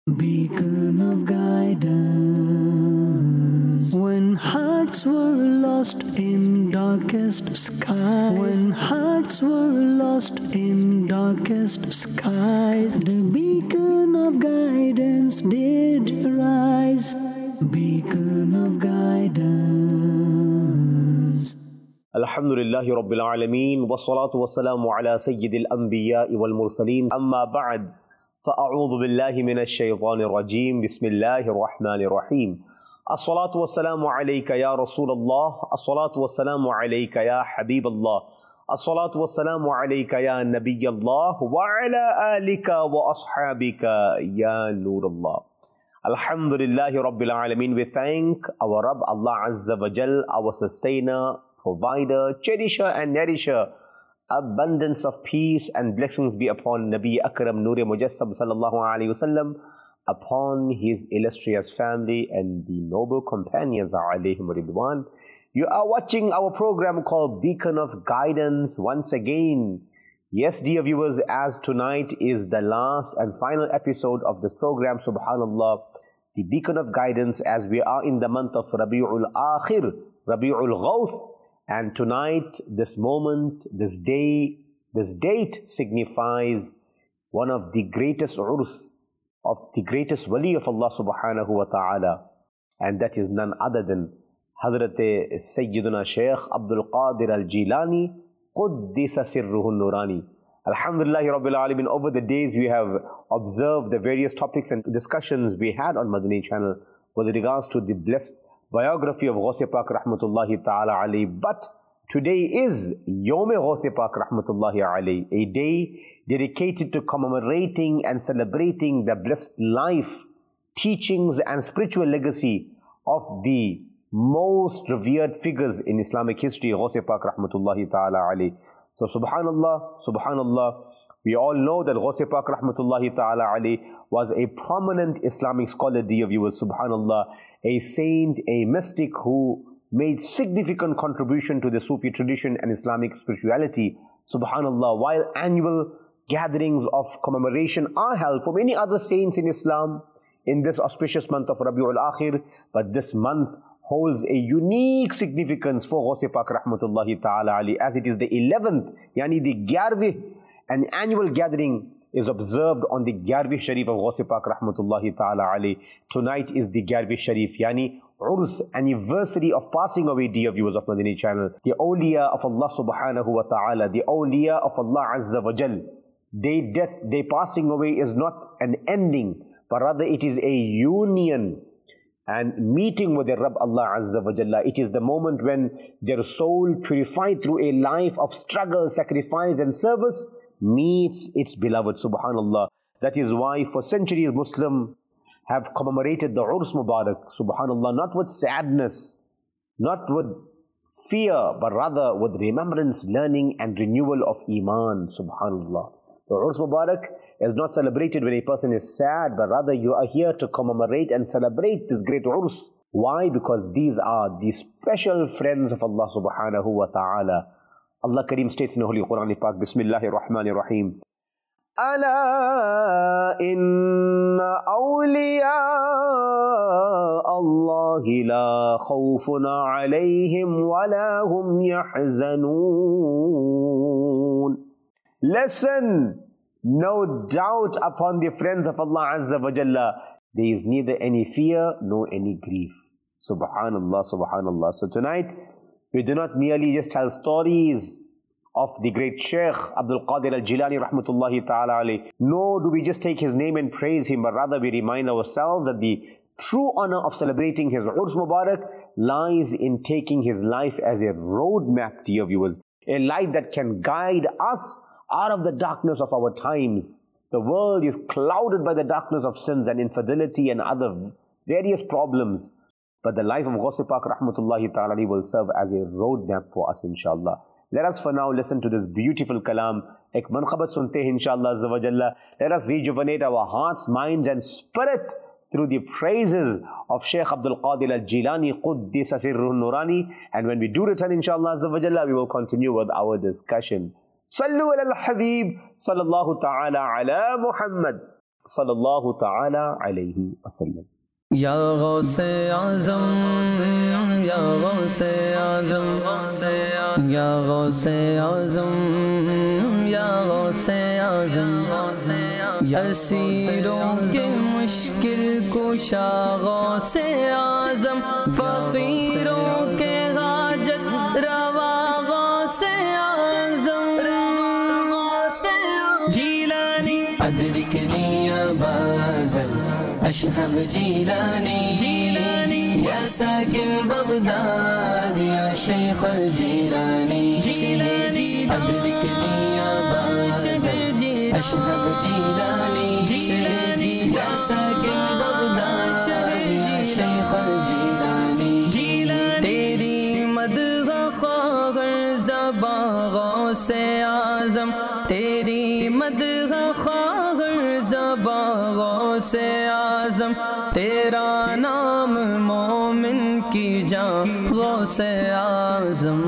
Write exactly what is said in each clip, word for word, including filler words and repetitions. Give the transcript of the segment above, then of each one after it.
Beacon of guidance. When hearts were lost in darkest skies, when hearts were lost in darkest skies, the beacon of guidance did arise. Beacon of guidance. Alhamdulillahi Rabbil Alameen, wassalatu wassalamu ala Sayyidil Anbiya'i wal Mursaleen, amma ba'd. فأعوذ بالله من الشيطان الرجيم بسم الله الرحمن الرحيم الصلاة والسلام عليك يا رسول الله الصلاة والسلام عليك يا حبيب الله الصلاة والسلام عليك يا نبي الله وعلى آلك وأصحابك يا نور الله. Alhamdulillahi Rabbil Alameen. We thank our Rabb Allah Azza wa Jal, our sustainer, provider, cherisher and nourisher. Abundance of peace and blessings be upon Nabi Akram Noor Mujassam sallallahu alayhi wasallam, upon his illustrious family and the noble companions alayhim ridwan. You are watching our program called Beacon of Guidance once again. Yes, dear viewers, as tonight is the last and final episode of this program, subhanallah, the Beacon of Guidance, as we are in the month of Rabi'ul Akhir, Rabi'ul Ghawth. And tonight, this moment, this day, this date signifies one of the greatest urs of the greatest wali of Allah subhanahu wa ta'ala. And that is none other than Hazrat Sayyiduna Shaykh Abdul Qadir al-Jilani, Quddisa Sirruhu Nurani. Alhamdulillahi Rabbil Alameen. Over the days, we have observed the various topics and discussions we had on Madani channel with regards to the blessed biography of Ghaus Pak Rahmatullahi Ta'ala alayhi. But today is Yawm Ghaus Pak Rahmatullahi alayhi, a day dedicated to commemorating and celebrating the blessed life, teachings and spiritual legacy of the most revered figures in Islamic history, Ghaus Pak Rahmatullahi Ta'ala alayhi. So subhanallah, subhanallah, we all know that Ghaus Pak Rahmatullahi Ta'ala alayhi was a prominent Islamic scholar, dear viewers, subhanallah, a saint, a mystic who made significant contribution to the Sufi tradition and Islamic spirituality, subhanallah. While annual gatherings of commemoration are held for many other saints in Islam in this auspicious month of Rabi'ul Akhir, but this month holds a unique significance for Ghaus Pak Rahmatullahi Ta'ala alayhi, as it is the eleventh, yani the Gyarveh, an annual gathering is observed on the Gyarveh Sharif of Ghaus Pak Rahmatullahi Ta'ala alayhi. Tonight is the Gyarveh Sharif, yani Urs, anniversary of passing away, dear viewers of Madani channel. The awliya of Allah subhanahu wa ta'ala, the awliya of Allah Azza wa Jal, their death, their passing away is not an ending, but rather it is a union and meeting with the Rabb Allah Azza wa Jalla. It is the moment when their soul, purified through a life of struggle, sacrifice and service, meets its beloved, subhanallah. That is why for centuries Muslims have commemorated the Urs Mubarak, subhanallah, not with sadness, not with fear, but rather with remembrance, learning and renewal of Iman, subhanallah. The Urs Mubarak is not celebrated when a person is sad, but rather you are here to commemorate and celebrate this great Urs. Why? Because these are the special friends of Allah subhanahu wa ta'ala. Allah Kareem states in the Holy Quran Pak, Bismillahir Rahmanir Rahim, Ala inna awliya Allahi la khawfun alayhim wa la hum yahzanun. Listen, no doubt upon the friends of Allah Azza wa Jalla, there is neither any fear nor any grief. Subhanallah, subhanallah. So tonight, we do not merely just tell stories of the great Shaykh Abdul Qadir al-Jilani Rahmatullahi Ta'ala alayhi, nor do we just take his name and praise him, but rather we remind ourselves that the true honor of celebrating his Urs Mubarak lies in taking his life as a roadmap, dear viewers, a light that can guide us out of the darkness of our times. The world is clouded by the darkness of sins and infidelity and other various problems. But the life of Ghaus Pak Rahmatullahi Ta'ala will serve as a roadmap for us, inshallah. Let us for now listen to this beautiful kalam. Ek manqabat sunte hain, inshallah Azza wa Jalla. Let us rejuvenate our hearts, minds and spirit through the praises of Shaykh Abdul Qadir al-Jilani, Quddisa Sirruhu Nurani. And when we do return, inshallah Azza wa Jalla, we will continue with our discussion. Sallu ala al-Habib, sallallahu ta'ala ala Muhammad. صلی اللہ تعالی علیہ وسلم۔ یا غوث اعظم یا غوث اعظم یا غوث اعظم یا غوث اعظم اسیروں کے مشکل کشا غوث اعظم، فقیروں کے حاجت روا غوث اعظم، جیلانی ادرکنی یا بازل اشہب جیلانی جیلانی یا ساکن بغداد یا شیخ الجیلانی جیلانی ادرکنی یا بازل اشہب جیلانی جیلانی یا ساکن بغداد یا شیخ الجیلانی جیلانی، تیری مدح خواہر زباں غوث اعظم، تیری مدح خواہر زباں غوث اعظم، تیرا نام مومن کی جان غوث اعظم،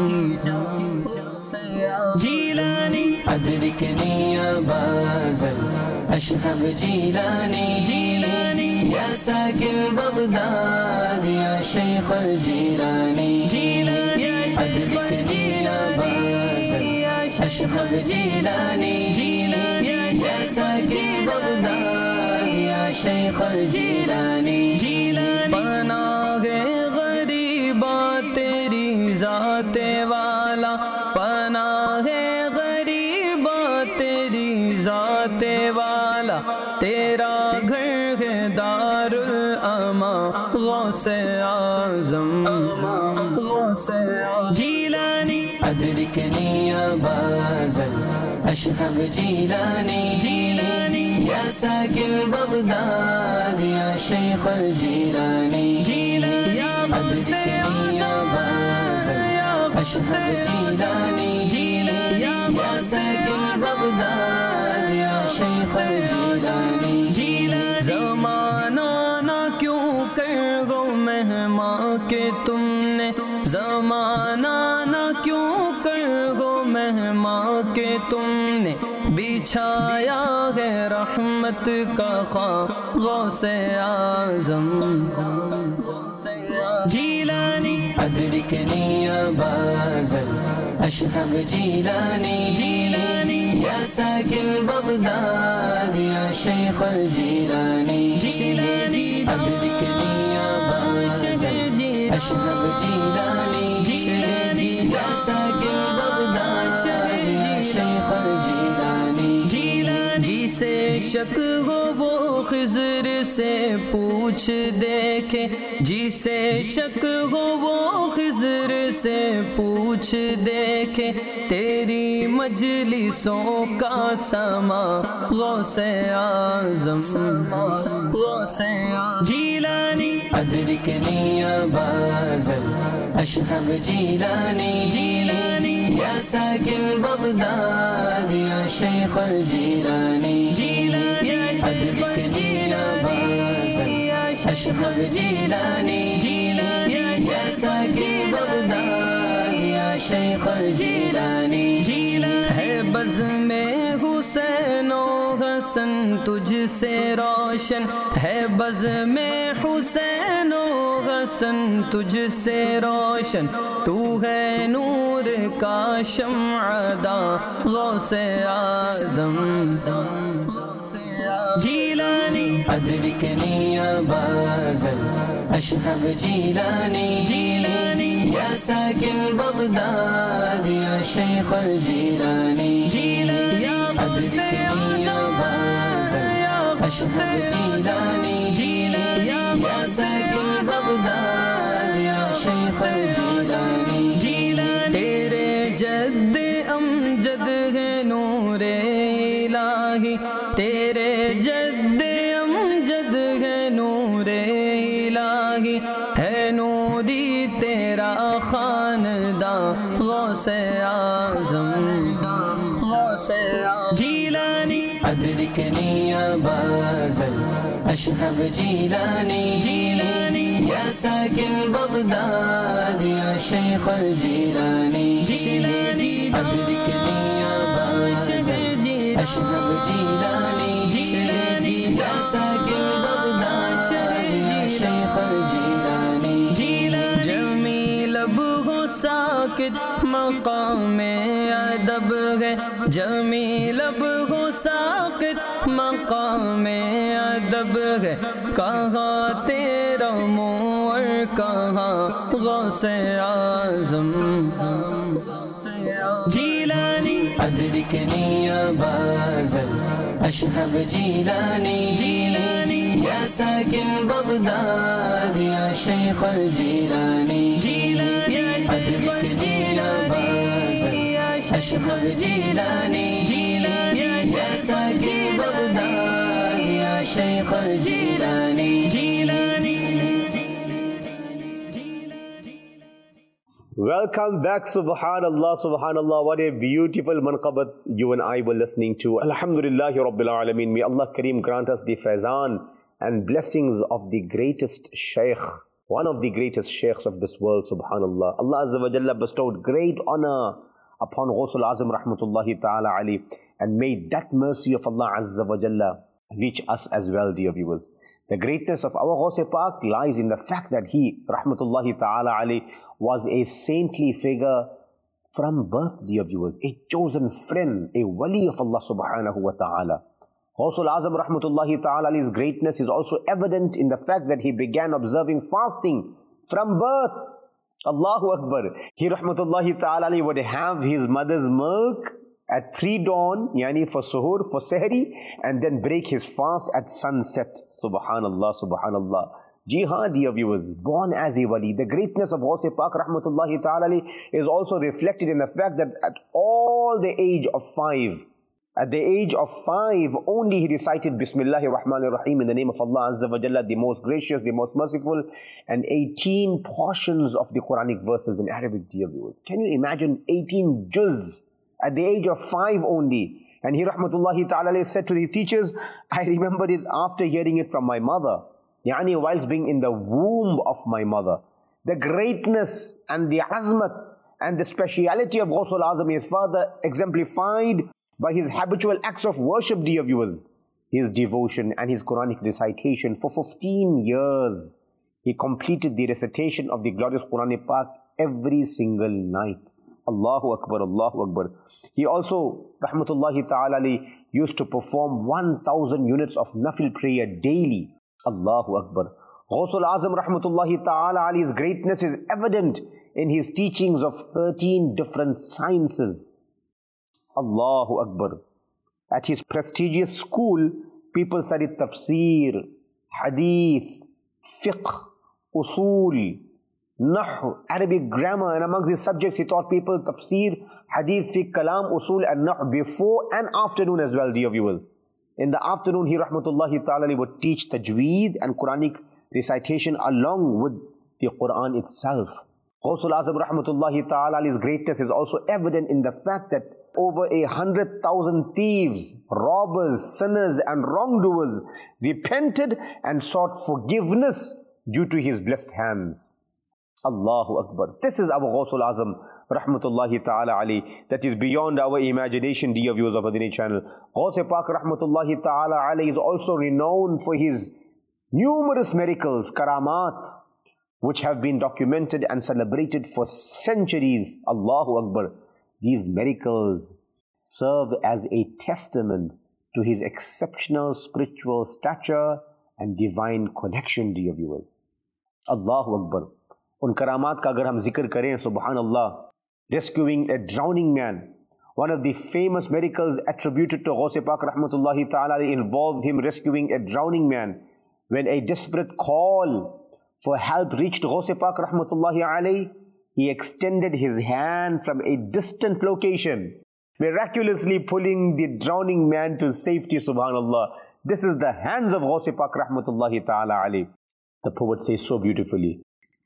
جیلانی ادرکنی یا بازل اشہب جیلانی جیلانی یا ساکن بغداد یا شیخ الجیلانی جیلانی ادرکنی یا بازل اشہب جیلانی جیلانی یا ساکن بغداد یا شیخ الجیلانی جیلانی، پناہ غریباں تیری ذات والا، پناہ غریباں تیری ذات والا، تیرا گھر ہے دار الامان غوث اعظم، غوث اعظم، جیلانی ادرکنی یا بازل اشہب جیلانی جیلانی یا ساکن بغداد یا شیخ الجیلانی جیلانی ادرکنی یا بازل اشہب جیلانی جیلانی یا ساکن بغداد یا شیخ الجیلانی جیلانی، زمانہ نہ کیوں کر گو مہمان کہ تم نے، زمانہ نہ کیوں کر گو مہمان کہ تم نے، بچھایا ہے رحمت کا خاک غوث اعظم، جیلانی ادرکنی یا بازل اشہب جیلانی جیلانی یا ساکن بغداد یا شیخ الجیلانی جیلانی ادرکنی یا بازل اشہب جیلانی جیلانی یا ساکن بغداد یا شیخ الجیلانی جیلانی، جسے شک ہو وہ خضر سے پوچھ دیکھے، جسے شک ہو وہ خضر سے پوچھ دیکھے، تیری مجلسوں کا سما غوث اعظم، غوث اعظم، جیلانی ادرکنی یا بازل اشہب جیلانی جیلانی یا ساکن بغداد یا شیخ الجیلانی جیلانی ادرکنی یا بازل اشہب جیلانی جیلانی یا ساکن بغداد یا شیخ الجیلانی جیلانی، ہے بزم حسین و حسن تجھ سے روشن، ہے بزم حسین و حسن تجھ سے روشن، تو ہے نور کا شمع داں غوث اعظم، جیلانی ادرکنی یا بازل اشہب جیلانی جیلانی یا ساکن بغداد یا شیخ الجیلانی جیلانی ادرکنی یا بازل اشہب جیلانی جیلانی یا ساکن بغداد یا شیخ الجیلانی جیلانی، تیرے جد امجد ہے نور الہی، تیرے جد امجد ہے نور الہی، ہے نوری تیرا خاندان غوث اعظم، غوث اعظم، جیلانی ادرکنی یا بازل اشہب جیلانی جیلانی یا ساکن بغداد یا شیخ الجیلانی جیلانی ادرکنی یا بازل اشہب جیلانی جیلانی या साकिन बगदाद या शेख अल जीलानी जमील हो साकित मकाम अदब है जमील हो साकित मकाम अदब है कहाँ तेरा मुँह और कहाँ गौसे आज़म जीलानी अदरिकनी या बाज़ल अशहब जीलानी जीलानी या साकिन बगदाद या शेख अल जीलानी अदरिकनी या बाज़ल अशहब जीलानी या साकिन बगदाद या शेख अल Jilani Welcome back, subhanallah, subhanallah. What a beautiful manqabat you and I were listening to. Alhamdulillahi Rabbil Alameen. May Allah Kareem grant us the faizan and blessings of the greatest shaykh, one of the greatest shaykhs of this world, subhanallah. Allah Azza wa Jalla bestowed great honor upon Ghawsul Azam rahmatullahi ta'ala ali, and may that mercy of Allah Azza wa Jalla reach us as well, dear viewers. The greatness of our Ghaus Pak lies in the fact that he, rahmatullahi ta'ala ali, was a saintly figure from birth, dear viewers, a chosen friend, a wali of Allah subhanahu wa ta'ala. Ghawsul Azam rahmatullahi ta'ala ali's greatness is also evident in the fact that he began observing fasting from birth. Allahu Akbar. He rahmatullahi ta'ala ali would have his mother's milk at pre-dawn, yani for suhoor, for sehri, and then break his fast at sunset. Subhanallah, subhanallah. Ji haan, dear viewers, born as a wali, the greatness of Ghaus Pak rahmatullahi ta'ala ali is also reflected in the fact that at all the age of five, at the age of five, only he recited Bismillahir Rahmanir Rahim in the name of Allah Azza wa Jalla, the most gracious, the most merciful, and eighteen portions of the Quranic verses in Arabic, dear viewers. Can you imagine eighteen juz at the age of five only? And he rahmatullahi ta'ala said to his teachers, I remembered it after hearing it from my mother. Yani whilst being in the womb of my mother. The greatness and the azmat and the speciality of Ghawsul Azam is further exemplified by his habitual acts of worship, dear viewers. His devotion and his Quranic recitation. For fifteen years, he completed the recitation of the glorious Quran Pak every single night. Allahu Akbar, Allahu Akbar. He also, rahmatullahi ta'ala, used to perform one thousand units of nafil prayer daily. Allahu Akbar. Ghawsul Azam rahmatullahi ta'ala ali's greatness is evident in his teachings of thirteen different sciences. Allahu Akbar. At his prestigious school, people studied tafsir, hadith, fiqh, usul, nahu, Arabic grammar, and amongst these subjects he taught people tafsir, hadith, fiqh, kalam, usul and nahu before and afternoon as well, dear viewers. In the afternoon, he rahmatullahi ta'ala would teach tajweed and Quranic recitation along with the Quran itself. Ghawsul Azam rahmatullahi ta'ala's greatness is also evident in the fact that over a hundred thousand thieves, robbers, sinners and wrongdoers repented and sought forgiveness due to his blessed hands. Allahu Akbar. This is our Ghawsul Azam rahmatullahi ta'ala ali, that is beyond our imagination, dear viewers of Madani channel. Ghaus Pak rahmatullahi ta'ala ali is also renowned for his numerous miracles, karamat, which have been documented and celebrated for centuries. Allahu Akbar. These miracles serve as a testament to his exceptional spiritual stature and divine connection, dear viewers. Allahu Akbar. Un karamat ka agar hum zikr kare, subhanallah, rescuing a drowning man. One of the famous miracles attributed to Ghaus Pak rahmatullahi ta'ala involved him rescuing a drowning man. When a desperate call for help reached Ghaus Pak rahmatullahi alayhi, he extended his hand from a distant location, miraculously pulling the drowning man to safety, subhanallah. This is the hands of Ghaus Pak rahmatullahi ta'ala alayhi. The poet says so beautifully,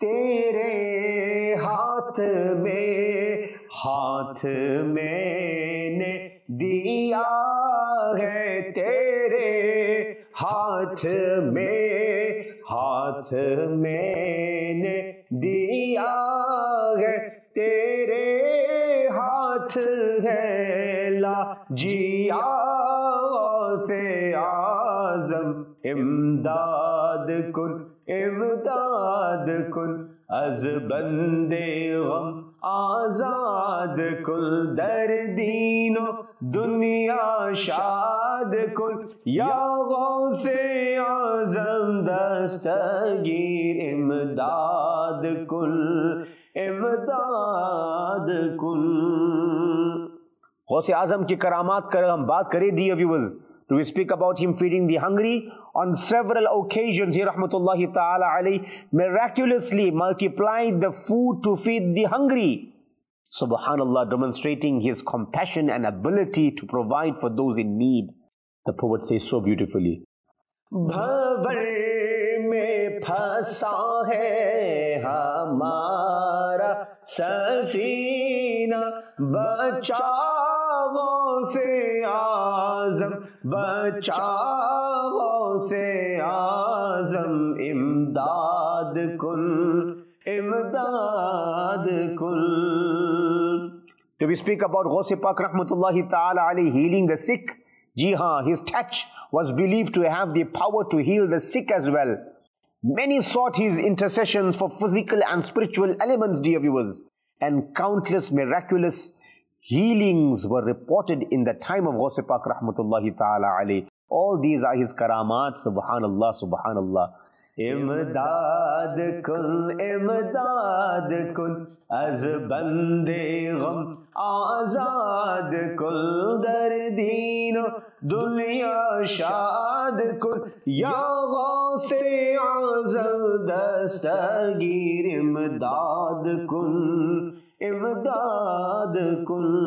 Tere haath mein, haath maine diya hai, tere haath mein, haath maine diya hai, tere haath hai la jiya se आज़म इमदाद कुन इमदाद कुन अज बंदे गम आजाद कुल दर्दीनो दुनिया शाद कुल या गौसे आज़म दस्तगीर इमदाद कुल इमदाद कुल। गौसे आज़म की करामात कर हम बात करें dear viewers, do we speak about him feeding the hungry? On several occasions he rahmatullahi ta'ala alayhi miraculously multiplied the food to feed the hungry. Subhanallah, demonstrating his compassion and ability to provide for those in need. The poet says so beautifully, Bhavar mein phasa hai hamara safina bacha gause आज़म बचा गौसे आज़म इमदाद कुल इमदाद कुल। Do we speak about Ghaus Pak rahmatullahi ta'ala alayhi healing the sick? Ji haan, his touch was believed to have the power to heal the sick as well. Many sought his intercessions for physical and spiritual elements, dear viewers, and countless miraculous healings were reported in the time of Ghaus Pak rahmatullahi ta'ala alayhi. All these are his karamat, subhanallah, subhanallah. Imdad kun, imdad kun, az bande gham, azad kul dardino, dunya shad kun, ya Ghaus-e Azam dastagir imdad kun, imdad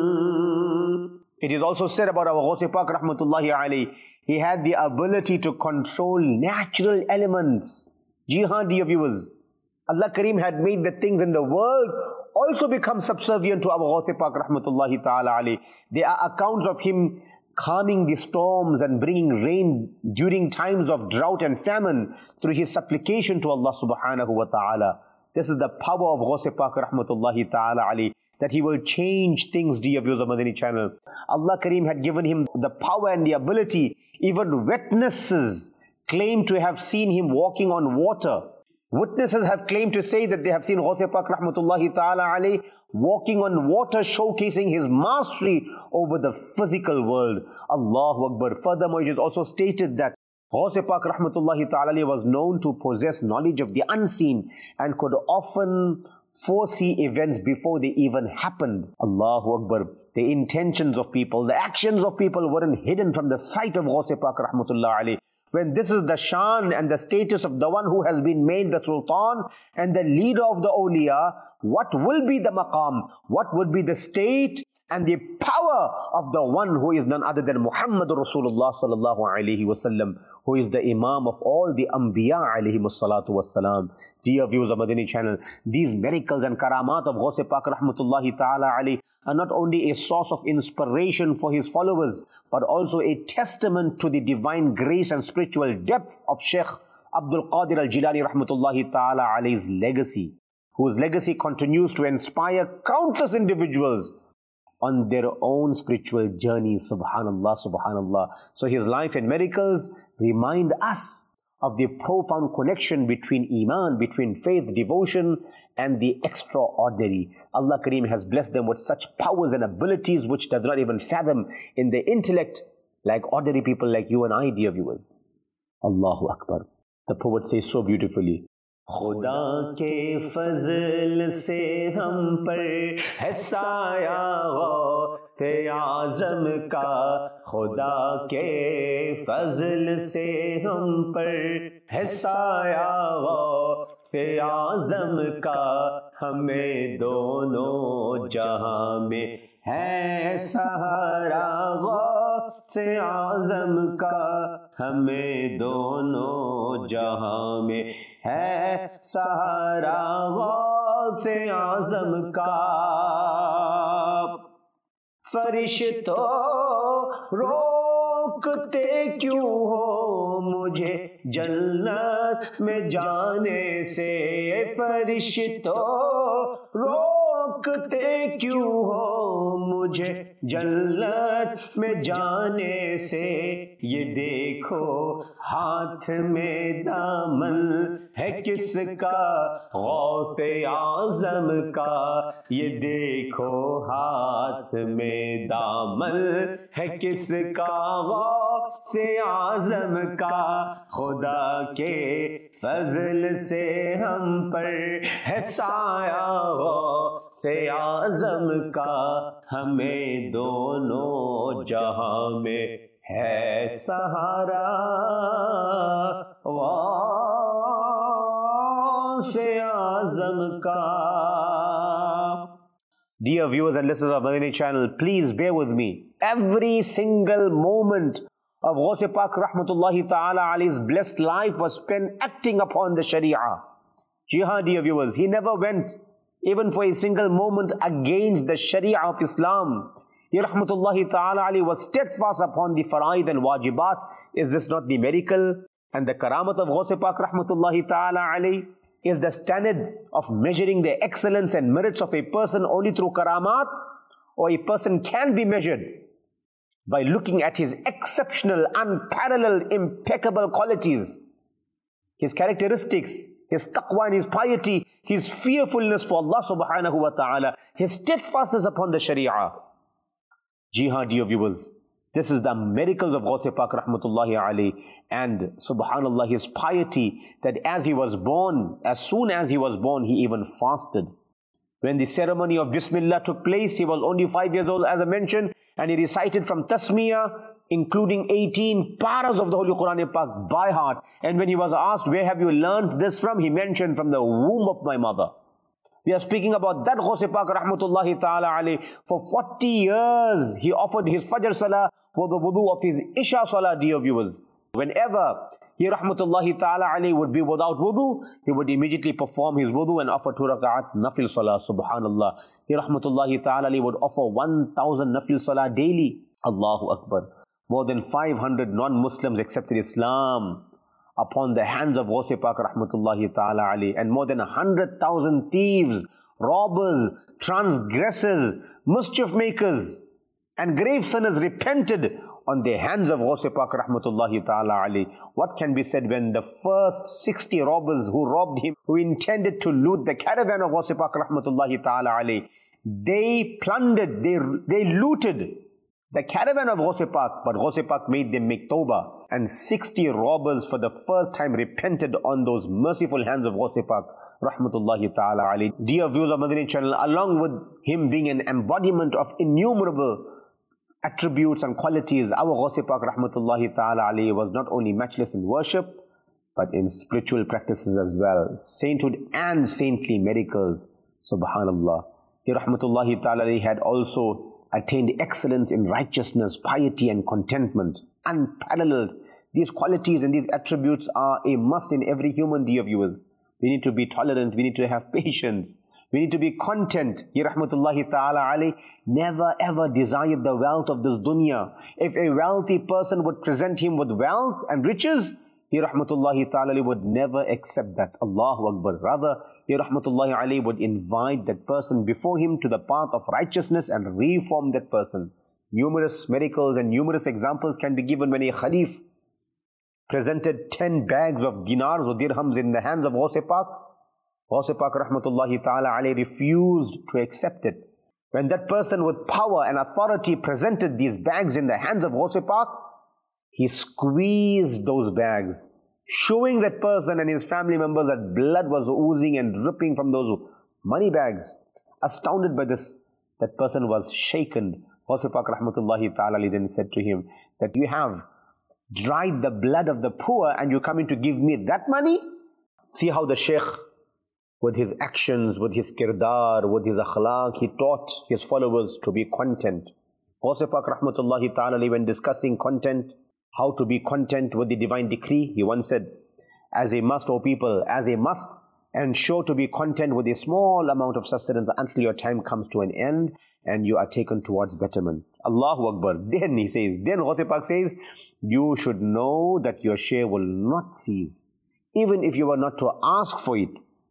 kun. It is also said about our Ghaus Pak rahmatullahi alayhi, he had the ability to control natural elements. Ji haan, dear viewers, Allah Kareem had made the things in the world also become subservient to our Ghaus Pak rahmatullahi ta'ala alayhi. There are accounts of him calming the storms and bringing rain during times of drought and famine through his supplication to Allah subhanahu wa ta'ala. This is the power of Ghaus Pak rahmatullahi ta'ala alayhi, that he will change things, dear viewers of Madani channel. Allah Kareem had given him the power and the ability. Even witnesses claim to have seen him walking on water. Witnesses have claimed to say that they have seen Ghaus Pak rahmatullahi ta'ala alayhi walking on water, showcasing his mastery over the physical world. Allahu Akbar. Furthermore, it is also stated that Ghaus Pak rahmatullahi ta'ala alayhi was known to possess knowledge of the unseen and could often foresee events before they even happened. Allahu Akbar. The intentions of people, the actions of people weren't hidden from the sight of Ghaus Pak rahmatullahi alayhi. When this is the shan and the status of the one who has been made the sultan and the leader of the awliya, what will be the maqam? What would be the state and the power of the one who is none other than Muhammadur Rasulullah sallallahu alayhi wasallam, who is the imam of all the anbiya alayhi salatu wassalam. Dear viewers of Madani channel, these miracles and karamat of Ghaus Pak rahmatullahi ta'ala alayhi are not only a source of inspiration for his followers, but also a testament to the divine grace and spiritual depth of Sheikh Abdul Qadir al-Jilani rahmatullahi ta'ala alayhi's legacy, whose legacy continues to inspire countless individuals on their own spiritual journeys. Subhanallah, subhanallah. So his life and miracles remind us of the profound connection between iman, between faith, devotion, and the extraordinary. Allah Kareem has blessed them with such powers and abilities which does not even fathom in the intellect, like ordinary people like you and I, dear viewers. Allahu Akbar. The poet says so beautifully, خدا کے فضل سے ہم پر ہے سایہ غوث اعظم کا، خدا کے فضل سے ہم پر ہے سایہ غوث اعظم کا، ہمیں دونوں جہاں میں ہے سہارا غوث اعظم کا، ہمیں دونوں جہاں میں ہے سہارا غوث اعظم کا۔ فرشتوں روکتے کیوں ہو مجھے جنت میں جانے سے، فرشتوں روک रोकते क्यों हो मुझे जन्नत में जाने से, ये देखो हाथ में दामन है किसका, गौसे आज़म का, ये देखो हाथ में दामन है किसका, गौसे आज़म का, खुदा के फजल से हम पर है साया, गौसे आज़म का, हमें दोनों जहां में है सहारा, गौसे आज़म का. Dear viewers and listeners of Madani channel, please bear with me. Every single moment of Ghaus Pak Rahmatullahi Ta'ala Ali's blessed life was spent acting upon the Sharia. Ji haan, dear viewers, he never went even for a single moment against the Sharia of Islam. He Rahmatullahi Ta'ala Ali was steadfast upon the faraid and wajibat. Is this not the miracle and the karamat of Ghaus Pak Rahmatullahi Ta'ala Ali? Is the standard of measuring the excellence and merits of a person only through karamat? Or a person can be measured by looking at his exceptional, unparalleled, impeccable qualities, his characteristics, his taqwa and his piety, his fearfulness for Allah subhanahu wa ta'ala, his steadfastness upon the Sharia. Ji haan, dear viewers, this is the miracles of Ghaus Pak Rahmatullahi Ali, and subhanallah, his piety, that as he was born, as soon as he was born, he even fasted. When the ceremony of Bismillah took place, he was only five years old, as I mentioned, and he recited from Tasmiyah, including eighteen paras of the Holy Quran Pak by heart. And when he was asked, where have you learned this from? He mentioned, from the womb of my mother. We are speaking about that Ghaus Pak Rahmatullahi Ta'ala Ali. For forty years, he offered his Fajr Salah for the wudu of his Isha Salah, dear viewers. Whenever he Rahmatullahi Ta'ala Ali would be without wudu, he would immediately perform his wudu and offer two raka'at nafil salah, subhanallah. He Rahmatullahi Ta'ala Ali would offer one thousand nafil salah daily. Allahu Akbar. More than five hundred non-Muslims accepted Islam upon the hands of Ghaus Pak Rahmatullahi Ta'ala Ali, and more than one hundred thousand thieves, robbers, transgressors, mischief makers and grave sinners repented on the hands of Ghaus Pak Rahmatullahi Ta'ala Ali. What can be said when the first sixty robbers who robbed him, who intended to loot the caravan of Ghaus Pak Rahmatullahi Ta'ala Ali, they plundered, they, they looted the caravan of Ghaus Pak, but Ghaus Pak made them make tawbah, and sixty robbers for the first time repented on those merciful hands of Ghaus Pak Rahmatullahi Ta'ala Ali. Dear viewers of Madani channel, along with him being an embodiment of innumerable attributes and qualities, our Ghaus Pak Rahmatullahi Ta'ala Ali was not only matchless in worship, but in spiritual practices as well. Sainthood and saintly miracles, subhanallah. He Rahmatullahi Ta'ala Ali had also attained excellence in righteousness, piety and contentment. Unparalleled. These qualities and these attributes are a must in every human, dear viewers. We need to be tolerant, we need to have patience, we need to be content. He Rahmatullahi Ta'ala Ali never ever desired the wealth of this dunya. If a wealthy person would present him with wealth and riches, He Rahmatullahi Ta'ala Ali would never accept that. Allahu Akbar. Rather, He Rahmatullahi Ali would invite that person before him to the path of righteousness and reform that person. Numerous miracles and numerous examples can be given when a Khalif presented ten bags of dinars or dirhams in the hands of Ghaus Pak. Ghaus Pak Rahmatullahi Ta'ala Ali refused to accept it. When that person with power and authority presented these bags in the hands of Ghaus Pak, he squeezed those bags, showing that person and his family members that blood was oozing and dripping from those money bags. Astounded by this, that person was shaken. Ghaus Pak Rahmatullahi Ta'ala Ali then said to him that you have dried the blood of the poor and you're coming to give me that money? See how the Shaykh, with his actions, with his kirdar, with his akhlaq, he taught his followers to be content. Ghaus Pak Rahmatullahi Ta'ala Ali, when discussing content, how to be content with the divine decree, he once said, as a must, O people, as a must, ensure to be content with a small amount of sustenance until your time comes to an end and you are taken towards betterment. Allahu Akbar. Then he says, then Ghaus Pak says, you should know that your share will not cease. Even if you were not to ask for it,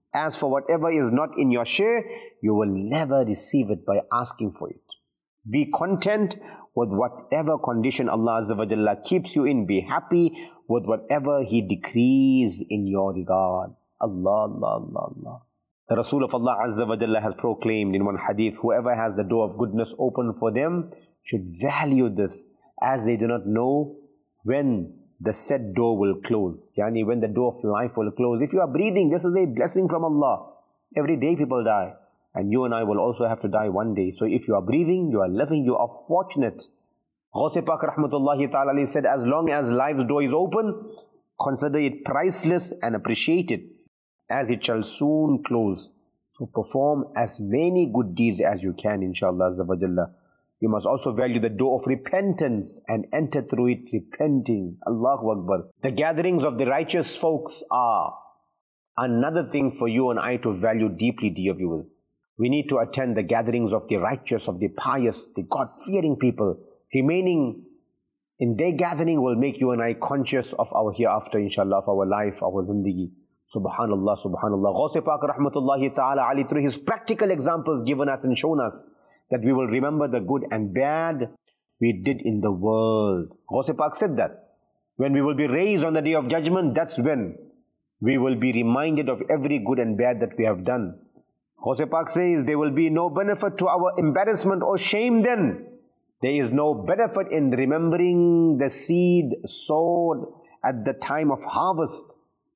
As for whatever is not in your share, you will never receive it by asking for it. Be content with whatever condition Allah Azza wa Jalla keeps you in. Be happy with whatever He decrees in your regard. Allah, Allah, Allah, Allah. The Rasul of Allah Azza wa Jalla has proclaimed in one hadith, whoever has the door of goodness open for them should value this, as they do not know when the said door will close. Yani when the door of life will close. If you are breathing, this is a blessing from Allah. Every day people die. And you and I will also have to die one day. So if you are breathing, you are living, you are fortunate. Ghaus Pak Rahmatullahi Ta'ala said, as long as life's door is open, consider it priceless and appreciate it, as it shall soon close. So perform as many good deeds as you can, inshallah Azza wa Jalla. You must also value the door of repentance and enter through it repenting. Allahu Akbar. The gatherings of the righteous folks are another thing for you and I to value deeply, dear viewers. We need to attend the gatherings of the righteous, of the pious, the God-fearing people. Remaining in their gathering will make you and I conscious of our hereafter, inshallah, of our life, our zindagi. Subhanallah, subhanallah. Ghaus Pak Rahmatullahi Ta'ala Ali, through his practical examples given us and shown us, that we will remember the good and bad we did in the world. Ghaus Pak said that when we will be raised on the Day of Judgment, that's when we will be reminded of every good and bad that we have done. Ghaus Pak says, there will be no benefit to our embarrassment or shame then. There is no benefit in remembering the seed sowed at the time of harvest.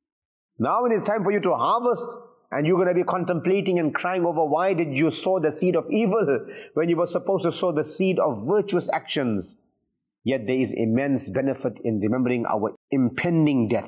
Now when it's time for you to harvest, and you're going to be contemplating and crying over why did you sow the seed of evil when you were supposed to sow the seed of virtuous actions. Yet there is immense benefit in remembering our impending death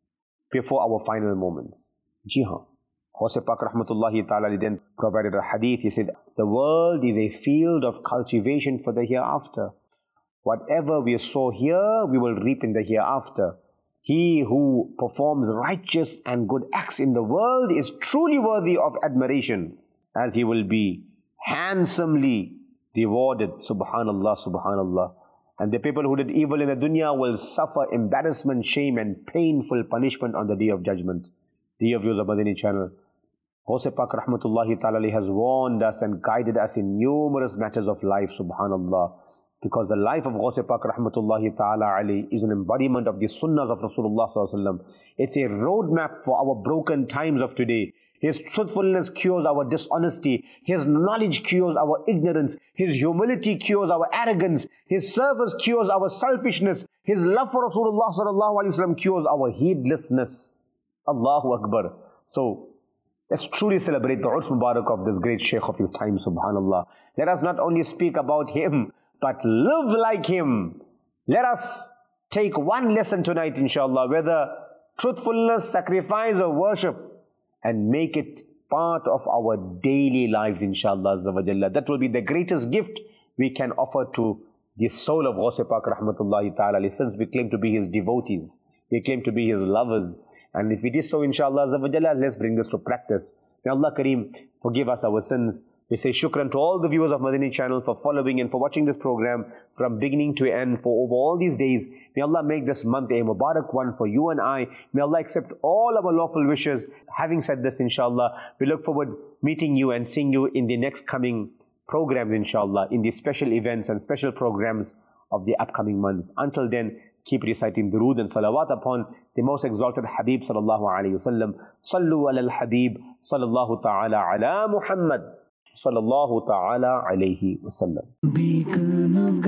before our final moments. Jihan. Ghaus Pak Rahmatullahi Ta'ala then provided a hadith. He said, the world is a field of cultivation for the hereafter. Whatever we sow here, we will reap in the hereafter. He who performs righteous and good acts in the world is truly worthy of admiration, as he will be handsomely rewarded. Subhanallah, subhanallah. And the people who did evil in the dunya will suffer embarrassment, shame and painful punishment on the Day of Judgment. Dear viewers of Madani channel, Ghaus Pak Rahmatullahi Ta'ala has warned us and guided us in numerous matters of life, subhanallah. Because the life of Ghaus Pak Rahmatullahi Ta'ala Ali is an embodiment of the sunnahs of Rasulullah Sallallahu Alaihi Wasallam. It's a roadmap for our broken times of today. His truthfulness cures our dishonesty. His knowledge cures our ignorance. His humility cures our arrogance. His service cures our selfishness. His love for Rasulullah Sallallahu Alaihi Wasallam cures our heedlessness. Allahu Akbar. So, let's truly celebrate the Urs Mubarak of this great Shaykh of his time, subhanallah. Let us not only speak about him, but live like him. Let us take one lesson tonight, inshallah, whether truthfulness, sacrifice or worship, and make it part of our daily lives, inshallah. That will be the greatest gift we can offer to the soul of Ghaus Pak Rahmatullahi Ta'ala, since we claim to be his devotees, we claim to be his lovers. And if it is so, inshallah, let's bring this to practice. May Allah Kareem forgive us our sins. We say shukran to all the viewers of Madani channel for following and for watching this program from beginning to end for over all these days. May Allah make this month a Mubarak one for you and I. May Allah accept all our lawful wishes. Having said this, inshallah, we look forward meeting you and seeing you in the next coming programs, inshallah, in the special events and special programs of the upcoming months. Until then, keep reciting durood and salawat upon the most exalted Habib sallallahu alayhi wa sallam. Sallu ala al-Habib sallallahu ta'ala ala Muhammad sallallahu ta'ala alayhi wa sallam. Beacon of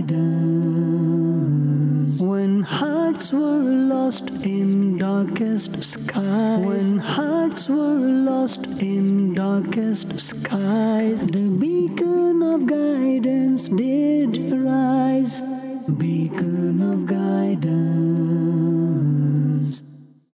guidance when hearts were lost in darkest skies. When hearts were lost in darkest skies, the beacon of guidance did rise. Beacon of guidance.